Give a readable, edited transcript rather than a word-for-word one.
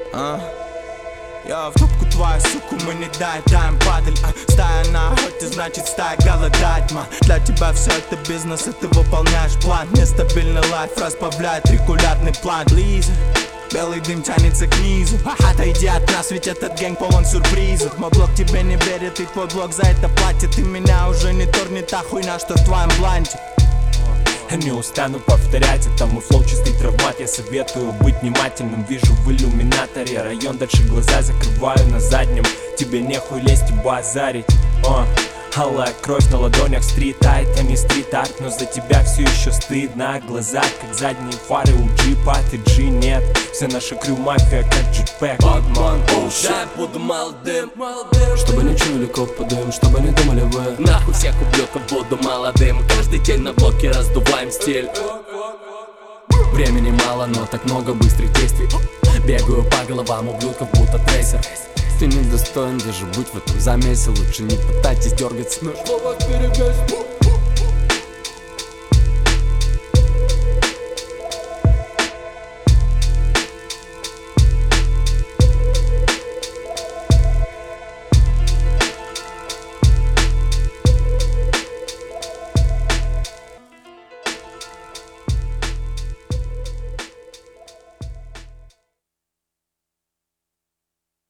Я в топку твою, суку, мы не даем падаль. Стая на охоте, значит стая голодать, ма. Для тебя все это бизнес, и ты выполняешь план. Нестабильный лайф разбавляет регулярный план. Лиза, белый дым тянется к низу. Отойди от нас, ведь этот гэнг полон сюрпризов. Мой блог тебе не верит, и твой блог за это платит. И меня уже не торнет та хуйня, что в твоем бланте. Не устану повторять, это мой флоу, чистый травмат. Я советую быть внимательным, вижу в иллюминаторе район, дальше глаза закрываю на заднем. Тебе нехуй лезть и базарить. Алая кровь на ладонях, стрит-айт, а не стрит-арт. Но за тебя все еще стыдно, глаза как задние фары у джипа. Ты G нет, вся наша крю мафия как джетпэк. Батман, я буду молодым, чтобы не чули коп подым, чтобы не думали вы. Нахуй всех ублюдков, буду молодым. Каждый день на блоке раздуваем стиль. Времени мало, но так много быстрых действий. Бегаю по головам ублюдков, будто трейсер. Ты недостоин даже быть в этом замесе. Лучше не пытайтесь дергаться. На словах перевес.